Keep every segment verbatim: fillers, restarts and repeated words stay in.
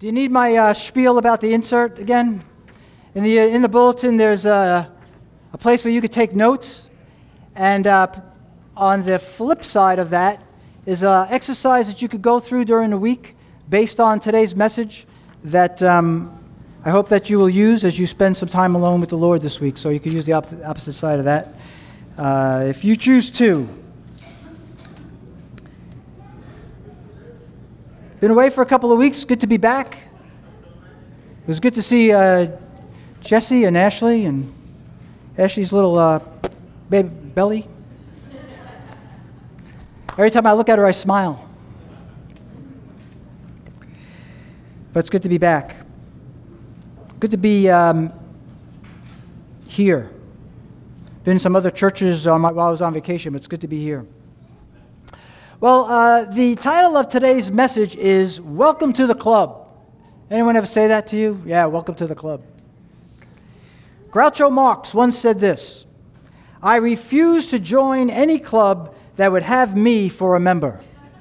Do you need my uh, spiel about the insert again? In the in the bulletin, there's a, a place where you could take notes, and uh, on the flip side of that is an exercise that you could go through during the week based on today's message that um, I hope that you will use as you spend some time alone with the Lord this week. So you could use the op- opposite side of that uh, if you choose to. Been away for a couple of weeks. Good to be back. It was good to see uh, Jesse and Ashley and Ashley's little uh, baby belly. Every time I look at her, I smile. But it's good to be back. Good to be um, here. Been in some other churches on my, while I was on vacation, but it's good to be here. Well, uh, the title of today's message is Welcome to the Club. Anyone ever say that to you? Yeah, welcome to the club. Groucho Marx once said this: I refuse to join any club that would have me for a member.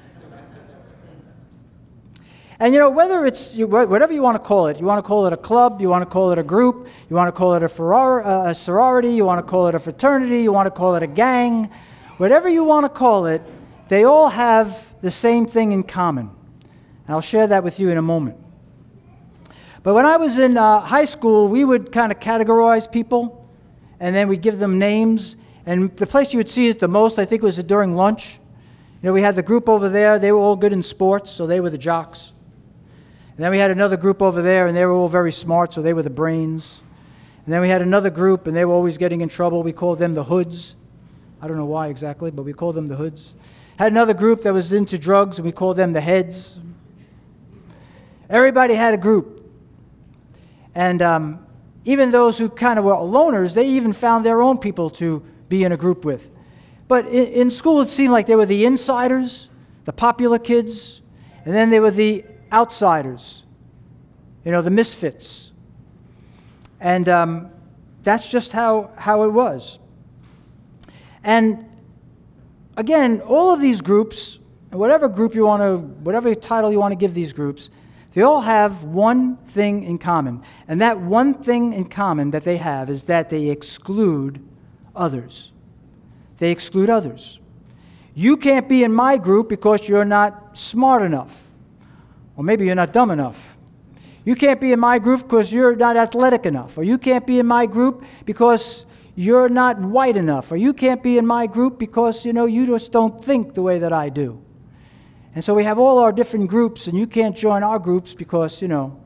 And you know, whether it's, whatever you want to call it, you want to call it a club, you want to call it a group, you want to call it a, ferrar- a sorority, you want to call it a fraternity, you want to call it a gang, whatever you want to call it, they all have the same thing in common. And I'll share that with you in a moment. But when I was in uh, high school, we would kind of categorize people, and then we'd give them names. And the place you would see it the most, I think, was during lunch. You know, we had the group over there. They were all good in sports, so they were the jocks. And then we had another group over there, and they were all very smart, so they were the brains. And then we had another group, and they were always getting in trouble. We called them the hoods. I don't know why exactly, but we called them the hoods. Had another group that was into drugs, and we called them the heads. Everybody had a group. And um, even those who kind of were loners, they even found their own people to be in a group with. But in, in school, it seemed like they were the insiders, the popular kids, and then they were the outsiders, you know, the misfits. And um, that's just how, how it was. And again, all of these groups, whatever group you want to, whatever title you want to give these groups, they all have one thing in common. And that one thing in common that they have is that they exclude others. They exclude others. You can't be in my group because you're not smart enough. Or maybe you're not dumb enough. You can't be in my group because you're not athletic enough. Or you can't be in my group because you're not white enough. Or you can't be in my group because, you know, you just don't think the way that I do. And so we have all our different groups, and you can't join our groups because, you know,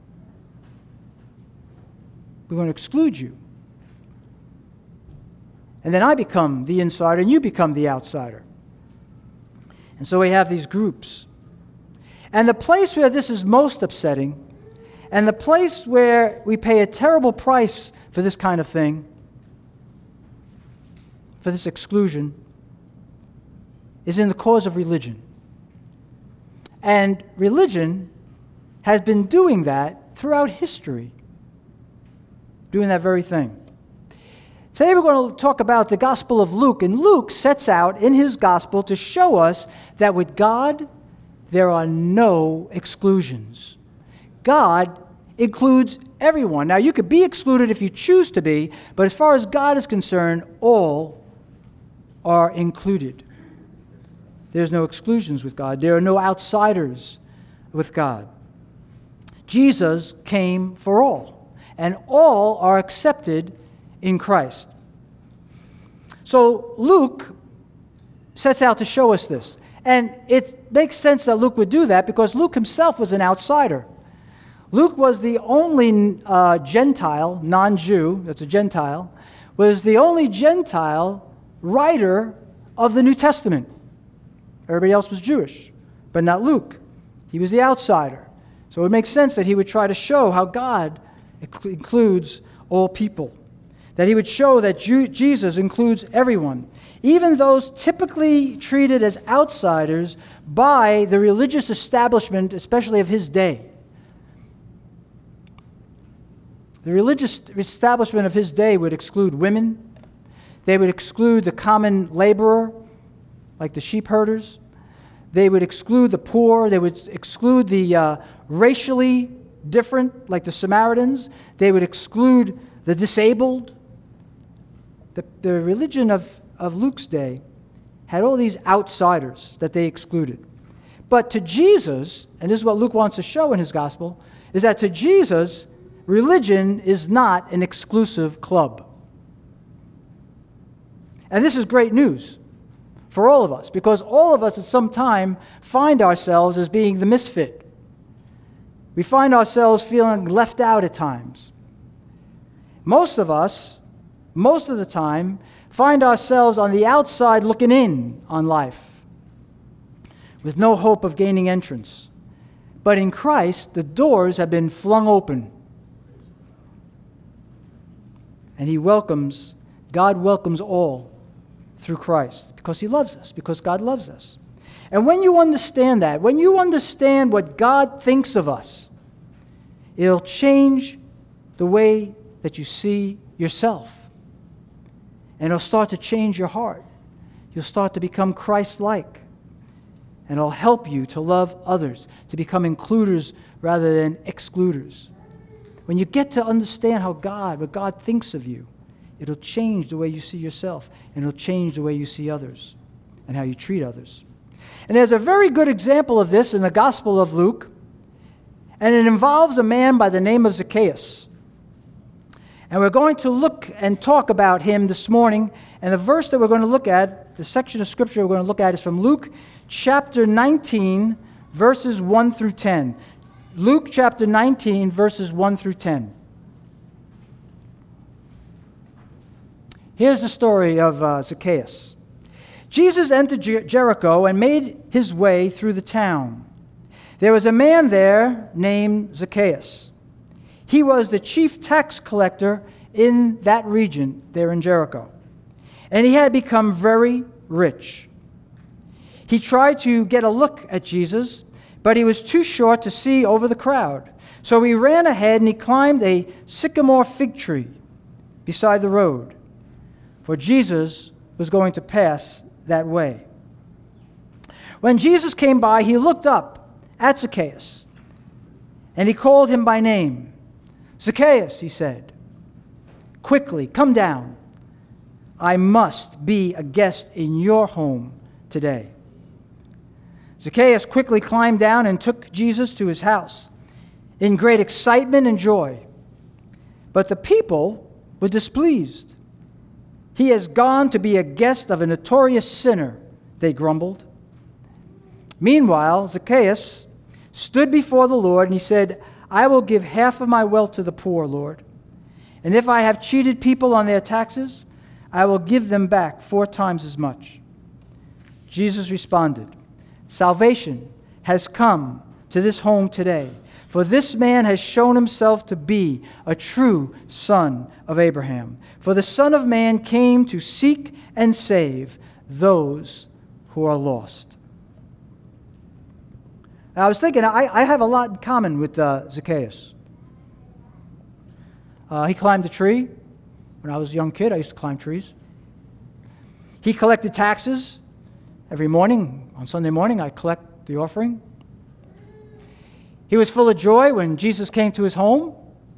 we're going to exclude you. And then I become the insider, and you become the outsider. And so we have these groups. And the place where this is most upsetting, and the place where we pay a terrible price for this kind of thing, for this exclusion, is in the cause of religion. And religion has been doing that throughout history, doing that very thing. Today we're going to talk about the Gospel of Luke, and Luke sets out in his Gospel to show us that with God, there are no exclusions. God includes everyone. Now, you could be excluded if you choose to be, but as far as God is concerned, all are included. There's no exclusions with God. There are no outsiders with God. Jesus came for all, and all are accepted in Christ. So Luke sets out to show us this. And it makes sense that Luke would do that because Luke himself was an outsider. Luke was the only uh, Gentile, non-Jew, that's a Gentile, was the only Gentile writer of the New Testament. Everybody else was Jewish, but not Luke. He was the outsider. So it makes sense that he would try to show how God includes all people, that he would show that Jew- Jesus includes everyone, even those typically treated as outsiders by the religious establishment, especially of his day. The religious establishment of his day would exclude women. They would exclude the common laborer, like the sheep herders. They would exclude the poor. They would exclude the uh, racially different, like the Samaritans. They would exclude the disabled. The, the religion of, of Luke's day had all these outsiders that they excluded. But to Jesus, and this is what Luke wants to show in his gospel, is that to Jesus, religion is not an exclusive club. And this is great news for all of us, because all of us at some time find ourselves as being the misfit. We find ourselves feeling left out at times. Most of us, most of the time, find ourselves on the outside looking in on life, with no hope of gaining entrance. But in Christ, the doors have been flung open. And he welcomes, God welcomes all through Christ, because he loves us, because God loves us. And when you understand that, when you understand what God thinks of us, it'll change the way that you see yourself. And it'll start to change your heart. You'll start to become Christ-like. And it'll help you to love others, to become includers rather than excluders. When you get to understand how God, what God thinks of you, it'll change the way you see yourself, and it'll change the way you see others and how you treat others. And there's a very good example of this in the Gospel of Luke, and it involves a man by the name of Zacchaeus. And we're going to look and talk about him this morning, and the verse that we're going to look at, the section of Scripture we're going to look at, is from Luke chapter nineteen, verses one through ten. Luke chapter nineteen, verses one through ten. Here's the story of uh, Zacchaeus. Jesus entered Jer- Jericho and made his way through the town. There was a man there named Zacchaeus. He was the chief tax collector in that region there in Jericho. And he had become very rich. He tried to get a look at Jesus, but he was too short to see over the crowd. So he ran ahead and he climbed a sycamore fig tree beside the road, for Jesus was going to pass that way. When Jesus came by, he looked up at Zacchaeus, and he called him by name. "Zacchaeus," he said, "quickly come down. I must be a guest in your home today." Zacchaeus quickly climbed down and took Jesus to his house in great excitement and joy. But the people were displeased. "He has gone to be a guest of a notorious sinner," they grumbled. Meanwhile, Zacchaeus stood before the Lord and he said, "I will give half of my wealth to the poor, Lord. And if I have cheated people on their taxes, I will give them back four times as much." Jesus responded, "Salvation has come to this home today, for this man has shown himself to be a true son of Abraham. For the Son of Man came to seek and save those who are lost." Now, I was thinking, I, I have a lot in common with uh, Zacchaeus. Uh, he climbed a tree. When I was a young kid, I used to climb trees. He collected taxes. Every morning, on Sunday morning, I collect the offering. He was full of joy when Jesus came to his home.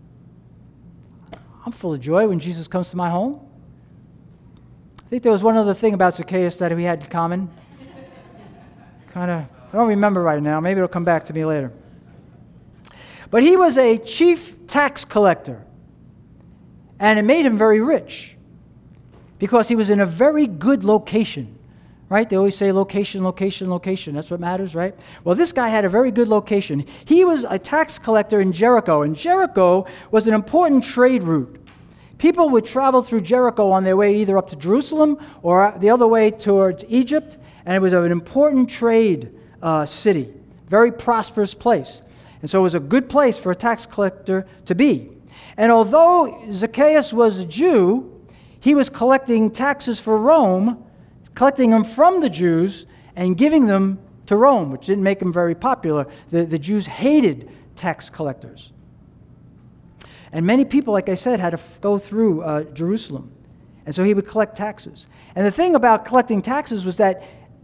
I'm full of joy when Jesus comes to my home. I think there was one other thing about Zacchaeus that we had in common. Kind of, I don't remember right now. Maybe it'll come back to me later. But he was a chief tax collector. And it made him very rich because he was in a very good location. Right? They always say location, location, location. That's what matters, right? Well, this guy had a very good location. He was a tax collector in Jericho, and Jericho was an important trade route. People would travel through Jericho on their way either up to Jerusalem or the other way towards Egypt, and it was an important trade uh, city, very prosperous place. And so it was a good place for a tax collector to be. And although Zacchaeus was a Jew, he was collecting taxes for Rome, collecting them from the Jews and giving them to Rome, which didn't make him very popular. The, the Jews hated tax collectors. And many people, like I said, had to f- go through uh, Jerusalem. And so he would collect taxes. And the thing about collecting taxes was that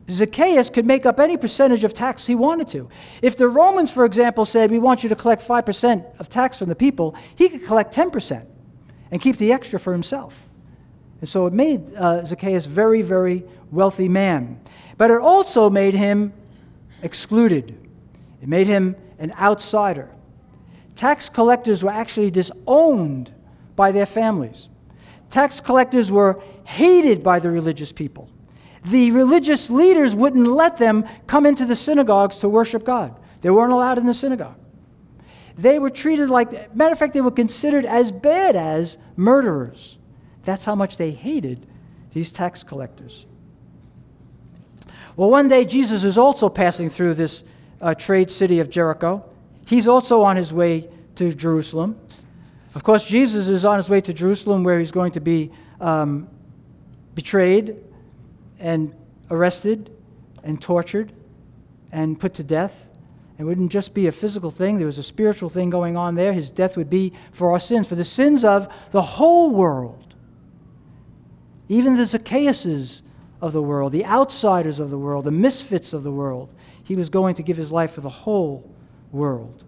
Zacchaeus could make up any percentage of tax he wanted to. If the Romans, for example, said, we want you to collect five percent of tax from the people, he could collect ten percent and keep the extra for himself. And so it made uh, Zacchaeus a very, very wealthy man. But it also made him excluded. It made him an outsider. Tax collectors were actually disowned by their families. Tax collectors were hated by the religious people. The religious leaders wouldn't let them come into the synagogues to worship God. They weren't allowed in the synagogue. They were treated like, matter of fact, they were considered as bad as murderers. That's how much they hated these tax collectors. Well, one day Jesus is also passing through this uh, trade city of Jericho. He's also on his way to Jerusalem. Of course, Jesus is on his way to Jerusalem where he's going to be um, betrayed and arrested and tortured and put to death. It wouldn't just be a physical thing. There was a spiritual thing going on there. His death would be for our sins, for the sins of the whole world. Even the Zacchaeuses of the world, the outsiders of the world, the misfits of the world. He was going to give his life for the whole world.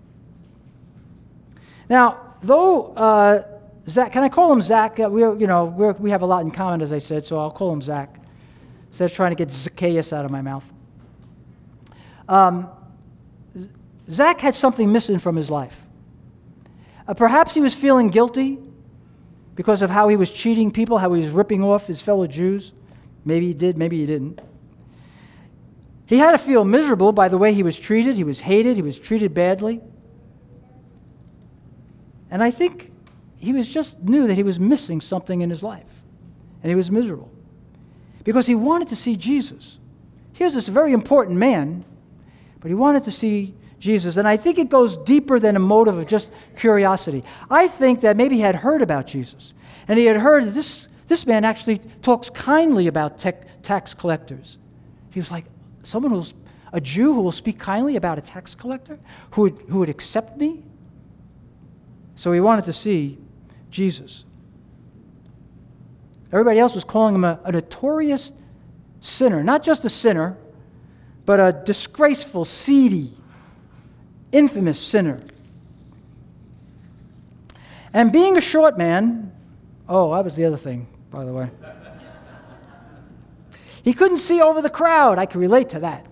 Now, though uh, Zach, can I call him Zach? Uh, we're, you know, we're, we have a lot in common, as I said, so I'll call him Zach instead of trying to get Zacchaeus out of my mouth. Um, Zach had something missing from his life. Uh, perhaps he was feeling guilty because of how he was cheating people, how he was ripping off his fellow Jews. Maybe he did, maybe he didn't. He had to feel miserable by the way he was treated. He was hated. He was treated badly. And I think he was just knew that he was missing something in his life. And he was miserable. Because he wanted to see Jesus. Here's this very important man, but he wanted to see Jesus. And I think it goes deeper than a motive of just curiosity. I think that maybe he had heard about Jesus. And he had heard that this, this man actually talks kindly about tech, tax collectors. He was like, someone who's a Jew who will speak kindly about a tax collector? Who would, who would accept me? So he wanted to see Jesus. Everybody else was calling him a, a notorious sinner. Not just a sinner, but a disgraceful, seedy, infamous sinner. And being a short man, oh, that was the other thing, by the way. He couldn't see over the crowd. I can relate to that.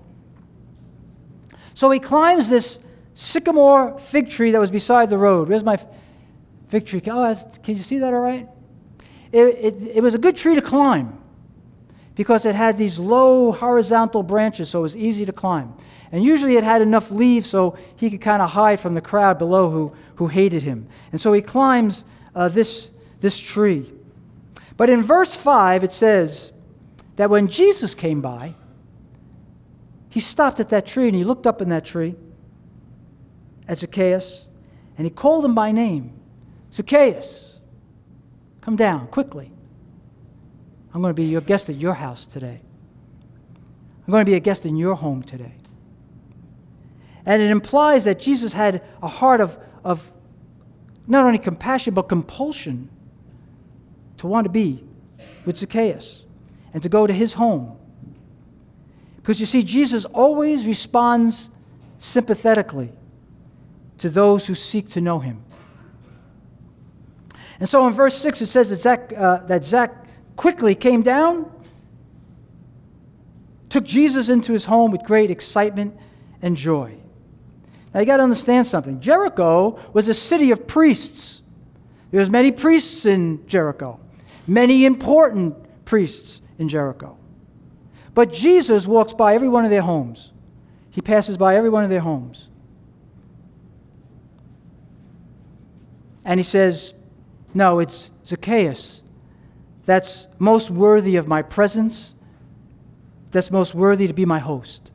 So he climbs this sycamore fig tree that was beside the road. Where's my fig tree? Oh, can you see that all right? It, it, it was a good tree to climb because it had these low horizontal branches, so it was easy to climb. And usually it had enough leaves so he could kind of hide from the crowd below who, who hated him. And so he climbs uh, this, this tree. But in verse five, it says that when Jesus came by, he stopped at that tree and he looked up in that tree at Zacchaeus and he called him by name. Zacchaeus, come down quickly. I'm going to be your guest at your house today. I'm going to be a guest in your home today. And it implies that Jesus had a heart of, of not only compassion, but compulsion to want to be with Zacchaeus and to go to his home. Because you see, Jesus always responds sympathetically to those who seek to know him. And so in verse six, it says that Zach, uh, that Zach quickly came down, took Jesus into his home with great excitement and joy. Now you got to understand something. Jericho was a city of priests. There was many priests in Jericho, many important priests in Jericho. But Jesus walks by every one of their homes. He passes by every one of their homes. And he says, no, it's Zacchaeus that's most worthy of my presence, that's most worthy to be my host.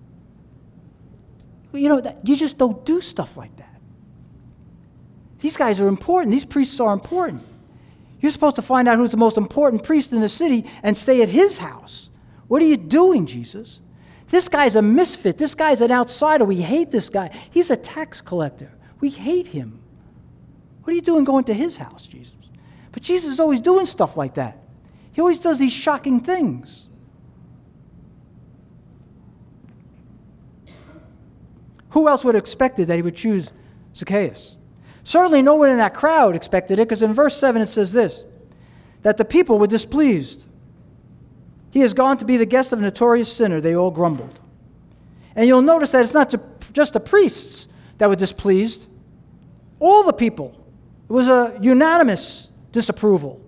You know, that, you just don't do stuff like that. These guys are important. These priests are important. You're supposed to find out who's the most important priest in the city and stay at his house. What are you doing, Jesus? This guy's a misfit. This guy's an outsider. We hate this guy. He's a tax collector. We hate him. What are you doing going to his house, Jesus? But Jesus is always doing stuff like that. He always does these shocking things. Who else would have expected that he would choose Zacchaeus? Certainly no one in that crowd expected it, because in verse seven it says this, that the people were displeased. He has gone to be the guest of a notorious sinner, they all grumbled. And you'll notice that it's not just the priests that were displeased. All the people. It was a unanimous disapproval.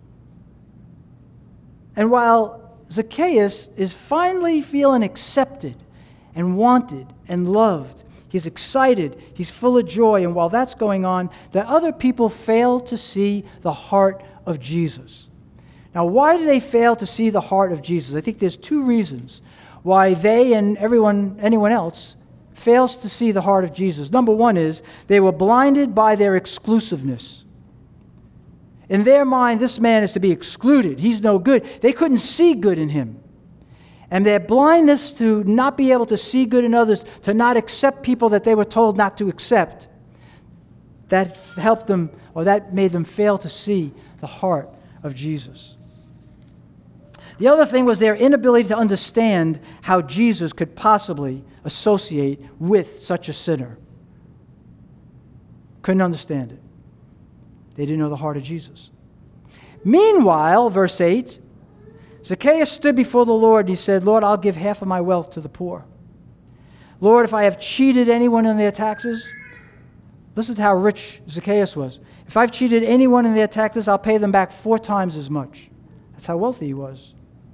And while Zacchaeus is finally feeling accepted and wanted and loved, he's excited, he's full of joy, and while that's going on, the other people fail to see the heart of Jesus. Now, why do they fail to see the heart of Jesus? I think there's two reasons why they and everyone, anyone else fails to see the heart of Jesus. Number one is they were blinded by their exclusiveness. In their mind, this man is to be excluded. He's no good. They couldn't see good in him. And their blindness to not be able to see good in others, to not accept people that they were told not to accept, that helped them, or that made them fail to see the heart of Jesus. The other thing was their inability to understand how Jesus could possibly associate with such a sinner. Couldn't understand it. They didn't know the heart of Jesus. Meanwhile, verse eight, Zacchaeus stood before the Lord and he said, Lord, I'll give half of my wealth to the poor. Lord, if I have cheated anyone in their taxes, listen to how rich Zacchaeus was. If I've cheated anyone in their taxes, I'll pay them back four times as much. That's how wealthy he was.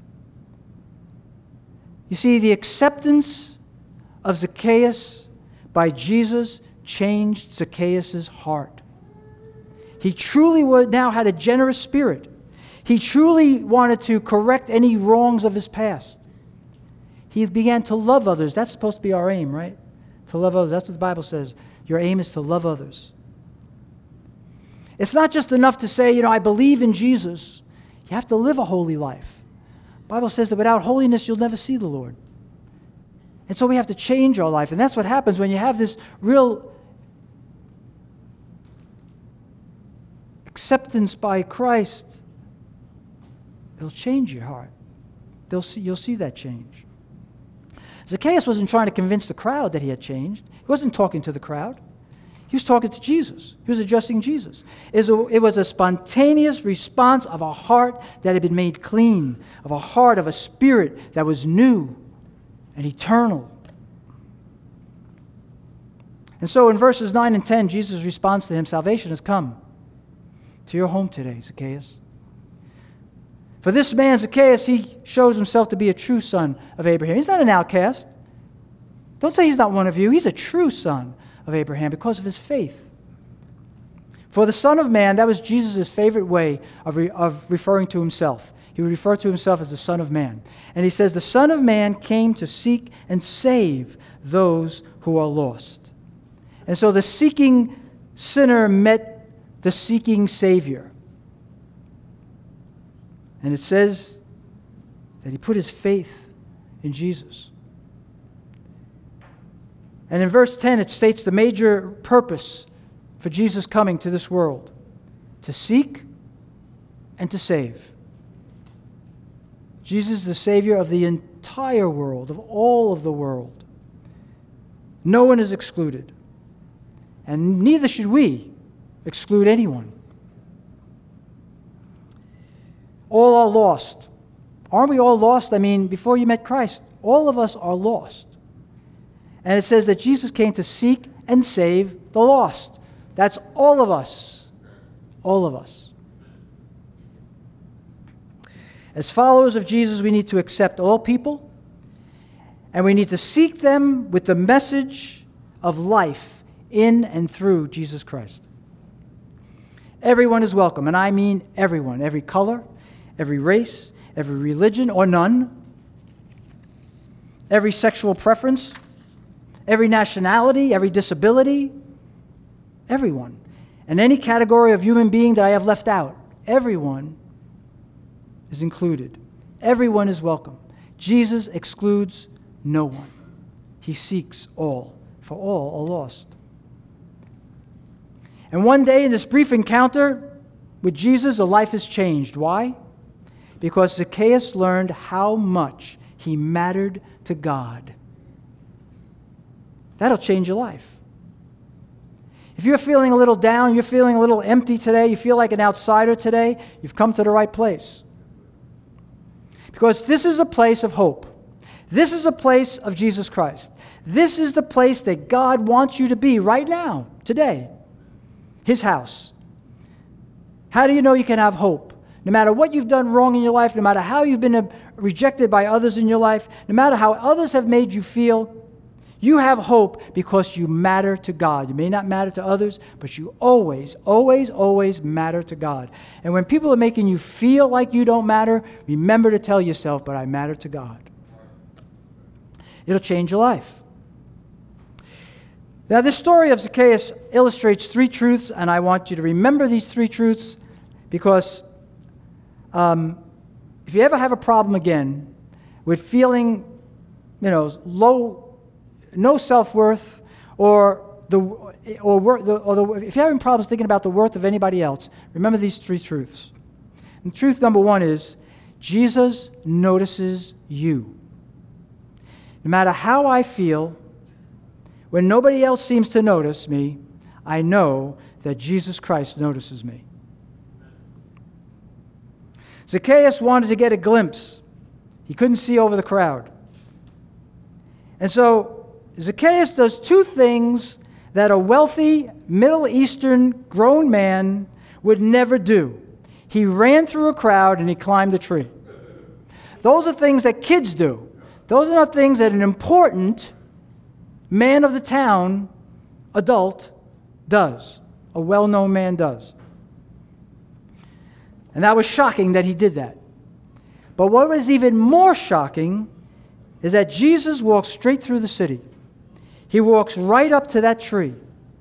You see, the acceptance of Zacchaeus by Jesus changed Zacchaeus' heart. He truly would now had a generous spirit. He truly wanted to correct any wrongs of his past. He began to love others. That's supposed to be our aim, right? To love others. That's what the Bible says. Your aim is to love others. It's not just enough to say, you know, I believe in Jesus. You have to live a holy life. The Bible says that without holiness, you'll never see the Lord. And so we have to change our life. And that's what happens when you have this real acceptance by Christ. It'll change your heart. They'll see, you'll see that change. Zacchaeus wasn't trying to convince the crowd that he had changed. He wasn't talking to the crowd. He was talking to Jesus. He was addressing Jesus. It was a spontaneous response of a heart that had been made clean, of a heart, of a spirit that was new and eternal. And so in verses nine and ten, Jesus responds to him, salvation has come to your home today, Zacchaeus. For this man, Zacchaeus, he shows himself to be a true son of Abraham. He's not an outcast. Don't say he's not one of you. He's a true son of Abraham because of his faith. For the Son of Man, that was Jesus' favorite way of, re- of referring to himself. He would refer to himself as the Son of Man. And he says, the Son of Man came to seek and save those who are lost. And so the seeking sinner met the seeking Savior. And it says that he put his faith in Jesus. And in verse ten, it states the major purpose for Jesus coming to this world: to seek and to save. Jesus is the Savior of the entire world, of all of the world. No one is excluded. And neither should we exclude anyone. All are lost. Aren't we all lost? I mean, before you met Christ, all of us are lost. And it says that Jesus came to seek and save the lost. That's all of us. All of us. As followers of Jesus, we need to accept all people, and we need to seek them with the message of life in and through Jesus Christ. Everyone is welcome, and I mean everyone, every color, every race, every religion or none, every sexual preference, every nationality, every disability, everyone. And any category of human being that I have left out, everyone is included. Everyone is welcome. Jesus excludes no one. He seeks all, for all are lost. And one day in this brief encounter with Jesus, a life is changed. Why? Because Zacchaeus learned how much he mattered to God. That'll change your life. If you're feeling a little down, you're feeling a little empty today, you feel like an outsider today, you've come to the right place. Because this is a place of hope. This is a place of Jesus Christ. This is the place that God wants you to be right now, today. His house. How do you know you can have hope? No matter what you've done wrong in your life, no matter how you've been rejected by others in your life, no matter how others have made you feel, you have hope because you matter to God. You may not matter to others, but you always, always, always matter to God. And when people are making you feel like you don't matter, remember to tell yourself, but I matter to God. It'll change your life. Now, this story of Zacchaeus illustrates three truths, and I want you to remember these three truths because um, if you ever have a problem again with feeling, you know, low, no self-worth, or the or, wor- the, or the, if you're having problems thinking about the worth of anybody else, remember these three truths. And truth number one is, Jesus notices you. No matter how I feel, when nobody else seems to notice me, I know that Jesus Christ notices me. Zacchaeus wanted to get a glimpse. He couldn't see over the crowd. And so Zacchaeus does two things that a wealthy Middle Eastern grown man would never do. He ran through a crowd and he climbed a tree. Those are things that kids do. Those are not things that an important man of the town, adult, does. A well-known man does. And that was shocking that he did that. But what was even more shocking is that Jesus walks straight through the city. He walks right up to that tree.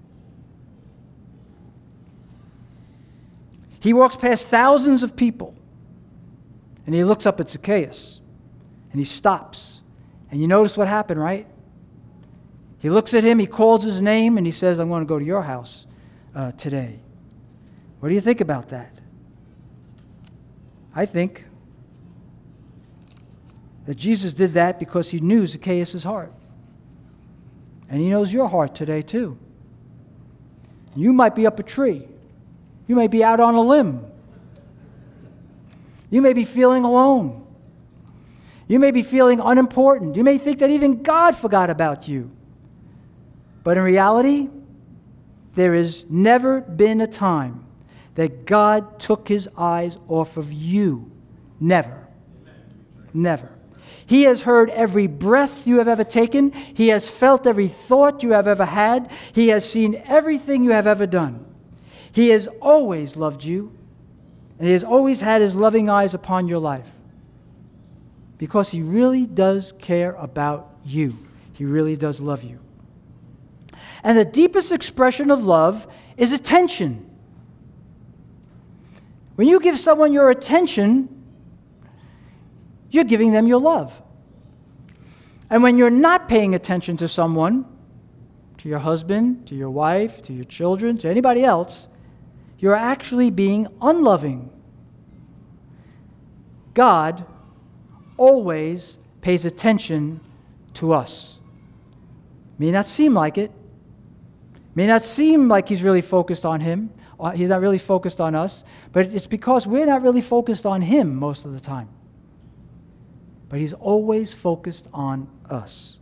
He walks past thousands of people. And he looks up at Zacchaeus. And he stops. And you notice what happened, right? He looks at him, he calls his name, and he says, I'm going to go to your house uh, today. What do you think about that? I think that Jesus did that because he knew Zacchaeus' heart. And he knows your heart today too. You might be up a tree. You may be out on a limb. You may be feeling alone. You may be feeling unimportant. You may think that even God forgot about you. But in reality, there has never been a time that God took his eyes off of you. Never. Never. He has heard every breath you have ever taken. He has felt every thought you have ever had. He has seen everything you have ever done. He has always loved you, and he has always had his loving eyes upon your life because he really does care about you. He really does love you. And the deepest expression of love is attention. When you give someone your attention, you're giving them your love. And when you're not paying attention to someone, to your husband, to your wife, to your children, to anybody else, you're actually being unloving. God always pays attention to us. May not seem like it. May not seem like he's really focused on him. He's not really focused on us. But it's because we're not really focused on him most of the time. But he's always focused on us.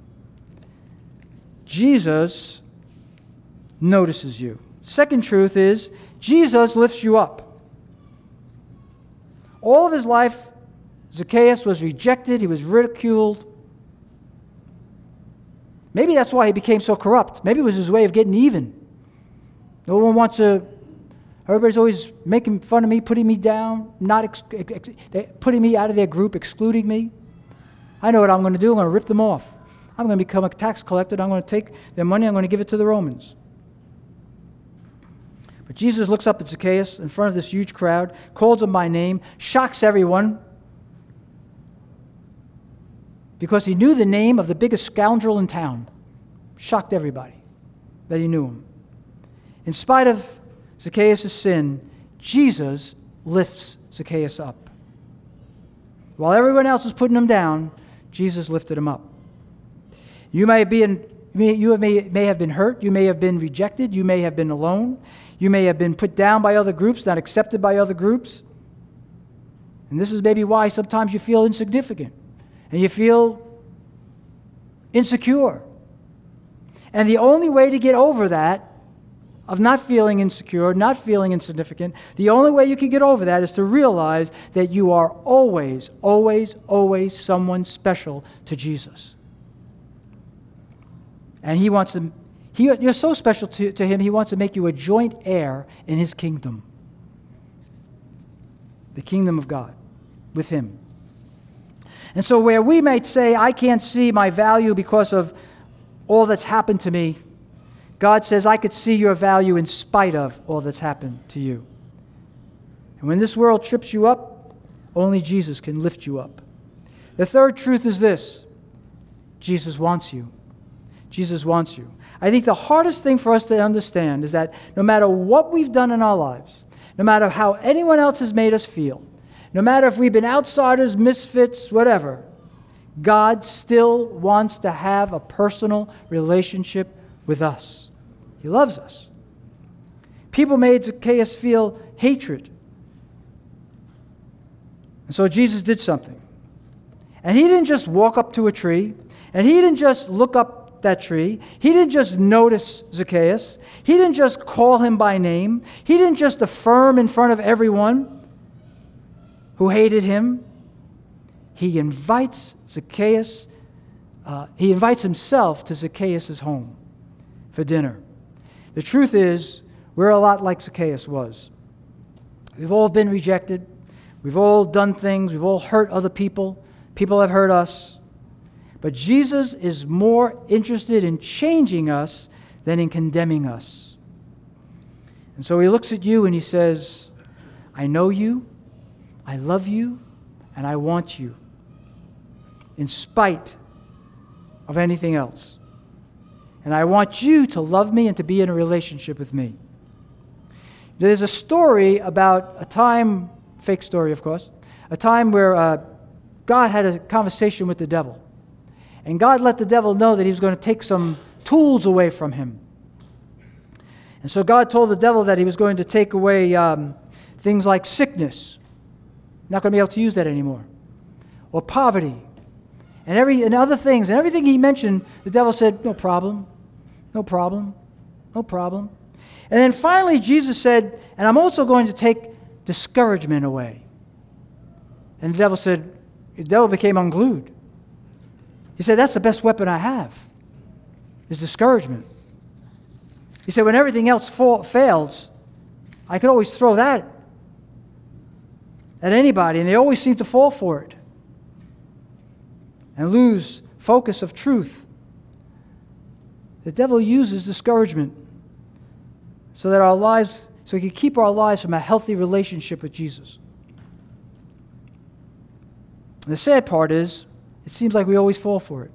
Jesus notices you. Second truth is, Jesus lifts you up. All of his life, Zacchaeus was rejected. He was ridiculed. Maybe that's why he became so corrupt. Maybe it was his way of getting even. No one wants to, everybody's always making fun of me, putting me down, not ex, ex, putting me out of their group, excluding me. I know what I'm going to do. I'm going to rip them off. I'm going to become a tax collector. I'm going to take their money. I'm going to give it to the Romans. But Jesus looks up at Zacchaeus in front of this huge crowd, calls him by name, shocks everyone, because he knew the name of the biggest scoundrel in town. Shocked everybody that he knew him. In spite of Zacchaeus' sin, Jesus lifts Zacchaeus up. While everyone else was putting him down, Jesus lifted him up. You may be in You may, you may, may have been hurt. You may have been rejected. You may have been alone. You may have been put down by other groups, not accepted by other groups. And this is maybe why sometimes you feel insignificant and you feel insecure. And the only way to get over that, of not feeling insecure, not feeling insignificant, the only way you can get over that is to realize that you are always, always, always someone special to Jesus. And he wants to, he, you're so special to, to him, he wants to make you a joint heir in his kingdom. The kingdom of God with him. And so where we might say, I can't see my value because of all that's happened to me, God says, I could see your value in spite of all that's happened to you. And when this world trips you up, only Jesus can lift you up. The third truth is this: Jesus wants you. Jesus wants you. I think the hardest thing for us to understand is that no matter what we've done in our lives, no matter how anyone else has made us feel, no matter if we've been outsiders, misfits, whatever, God still wants to have a personal relationship with us. He loves us. People made Zacchaeus feel hatred. And so Jesus did something. And he didn't just walk up to a tree, and he didn't just look up that tree. He didn't just notice Zacchaeus. He didn't just call him by name. He didn't just affirm in front of everyone who hated him. He invites Zacchaeus, uh, he invites himself to Zacchaeus' home for dinner. The truth is, we're a lot like Zacchaeus was. We've all been rejected. We've all done things. We've all hurt other people. People have hurt us. But Jesus is more interested in changing us than in condemning us. And so he looks at you and he says, I know you, I love you, and I want you, in spite of anything else. And I want you to love me and to be in a relationship with me. There's a story about a time, fake story of course, a time where uh, God had a conversation with the devil. And God let the devil know that he was going to take some tools away from him. And so God told the devil that he was going to take away um, things like sickness. Not going to be able to use that anymore. Or poverty. And every and other things. And everything he mentioned, the devil said, no problem. No problem. No problem. And then finally Jesus said, and I'm also going to take discouragement away. And the devil said, the devil became unglued. He said, that's the best weapon I have, is discouragement. He said, when everything else fa- fails, I could always throw that at anybody, and they always seem to fall for it and lose focus of truth. The devil uses discouragement so that our lives, so he can keep our lives from a healthy relationship with Jesus. And the sad part is, it seems like we always fall for it.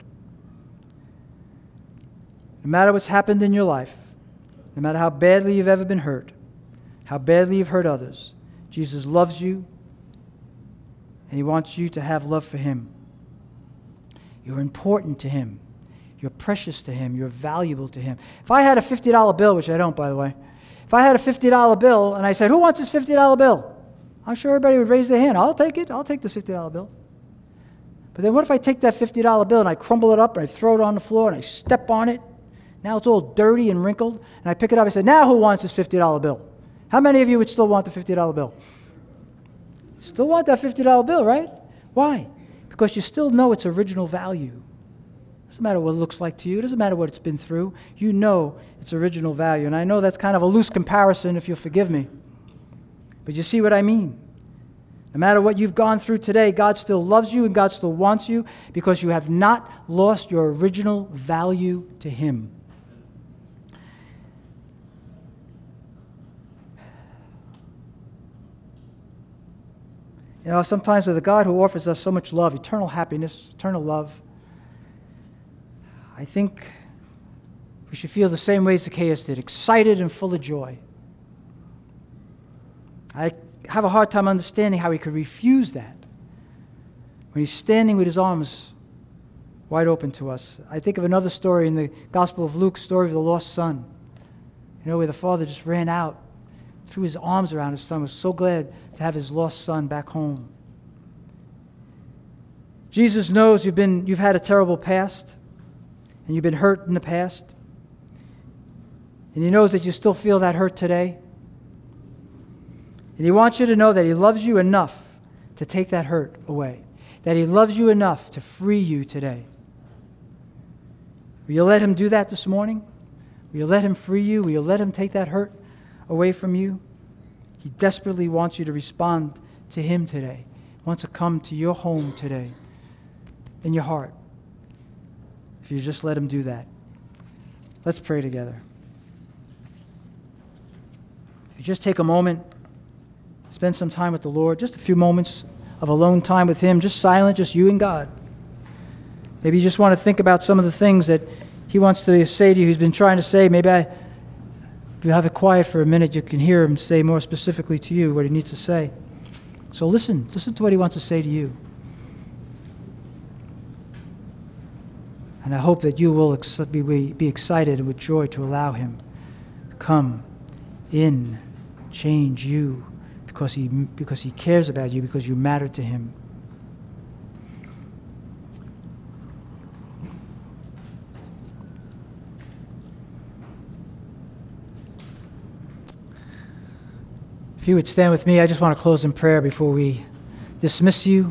No matter what's happened in your life, no matter how badly you've ever been hurt, how badly you've hurt others, Jesus loves you, and he wants you to have love for him. You're important to him. You're precious to him. You're valuable to him. If I had a fifty dollar bill, which I don't, by the way, if I had a fifty dollar bill and I said, who wants this fifty dollar bill? I'm sure everybody would raise their hand. I'll take it. I'll take this fifty dollar bill. But then what if I take that fifty dollar bill and I crumble it up and I throw it on the floor and I step on it? Now it's all dirty and wrinkled. And I pick it up and I say, now who wants this fifty dollar bill? How many of you would still want the fifty dollar bill? Still want that fifty dollar bill, right? Why? Because you still know its original value. Doesn't matter what it looks like to you. It doesn't matter what it's been through. You know its original value. And I know that's kind of a loose comparison, if you'll forgive me. But you see what I mean. No matter what you've gone through today, God still loves you and God still wants you because you have not lost your original value to him. You know, sometimes with a God who offers us so much love, eternal happiness, eternal love, I think we should feel the same way Zacchaeus did, excited and full of joy. I have a hard time understanding how he could refuse that when he's standing with his arms wide open to us. I think of another story in the Gospel of Luke, story of the lost son. You know, where the father just ran out, threw his arms around his son, was so glad to have his lost son back home. Jesus knows you've been, you've had a terrible past, and you've been hurt in the past. And He knows that you still feel that hurt today. And He wants you to know that He loves you enough to take that hurt away. That He loves you enough to free you today. Will you let Him do that this morning? Will you let Him free you? Will you let Him take that hurt away from you? He desperately wants you to respond to Him today. He wants to come to your home today, in your heart, if you just let Him do that. Let's pray together. If you just take a moment, spend some time with the Lord, just a few moments of alone time with Him, just silent, just you and God. Maybe you just want to think about some of the things that He wants to say to you, He's been trying to say. Maybe I, if you have it quiet for a minute, you can hear Him say more specifically to you what He needs to say. So listen, listen to what He wants to say to you. And I hope that you will ex- be, be excited and with joy to allow Him to come in, change you, because he, because he cares about you, because you matter to Him. If you would stand with me, I just want to close in prayer before we dismiss you.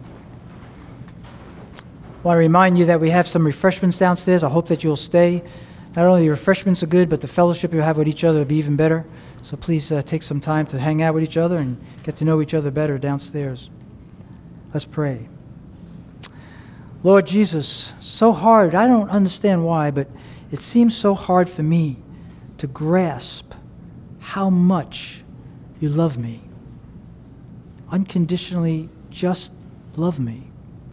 I want to remind you that we have some refreshments downstairs. I hope that you'll stay. Not only the refreshments are good, but the fellowship you have with each other will be even better. So please uh, take some time to hang out with each other and get to know each other better downstairs. Let's pray. Lord Jesus, so hard. I don't understand why, but it seems so hard for me to grasp how much You love me. Unconditionally just love me.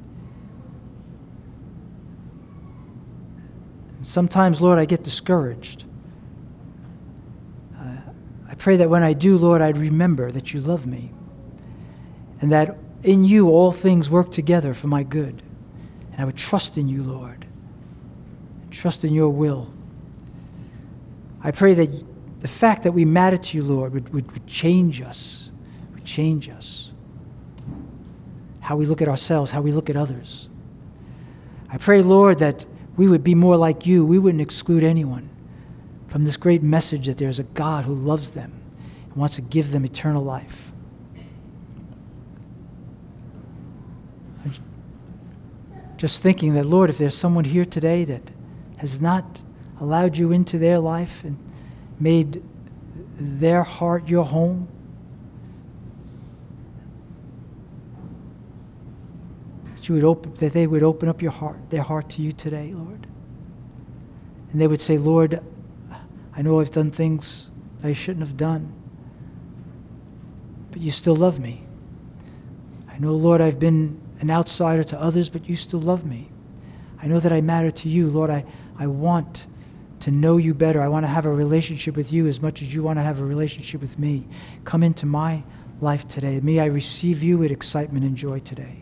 Sometimes, Lord, I get discouraged. Uh, I pray that when I do, Lord, I'd remember that You love me and that in You all things work together for my good. And I would trust in You, Lord, trust in Your will. I pray that the fact that we matter to You, Lord, would, would, would change us, would change us. How we look at ourselves, how we look at others. I pray, Lord, that we would be more like You. We wouldn't exclude anyone from this great message that there's a God who loves them and wants to give them eternal life. Just thinking that, Lord, if there's someone here today that has not allowed You into their life and made their heart Your home, that You would open, that they would open up your heart, their heart to You today, Lord. And they would say, Lord, I know I've done things I shouldn't have done, but You still love me. I know, Lord, I've been an outsider to others, but You still love me. I know that I matter to You. Lord, I, I want to know You better. I want to have a relationship with You as much as You want to have a relationship with me. Come into my life today. May I receive You with excitement and joy today.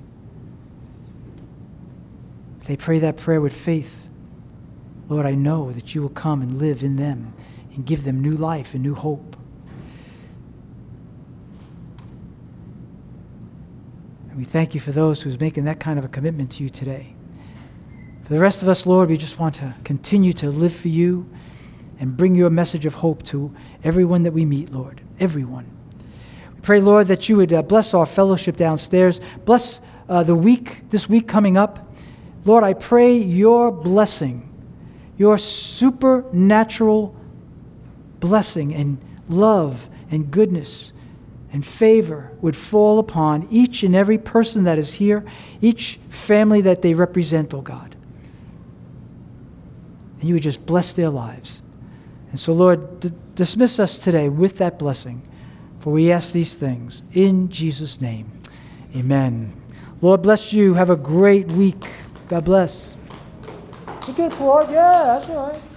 If they pray that prayer with faith, Lord, I know that You will come and live in them and give them new life and new hope. And we thank You for those who's making that kind of a commitment to You today. For the rest of us, Lord, we just want to continue to live for You and bring Your message of hope to everyone that we meet, Lord, everyone. We pray, Lord, that You would uh, bless our fellowship downstairs. Bless uh, the week, this week coming up. Lord, I pray Your blessing, Your supernatural blessing and love and goodness and favor would fall upon each and every person that is here, each family that they represent, oh God. And You would just bless their lives. And so, Lord, d- dismiss us today with that blessing, for we ask these things in Jesus' name. Amen. Lord bless you. Have a great week. God bless. You good, Claude? Yeah, that's all right.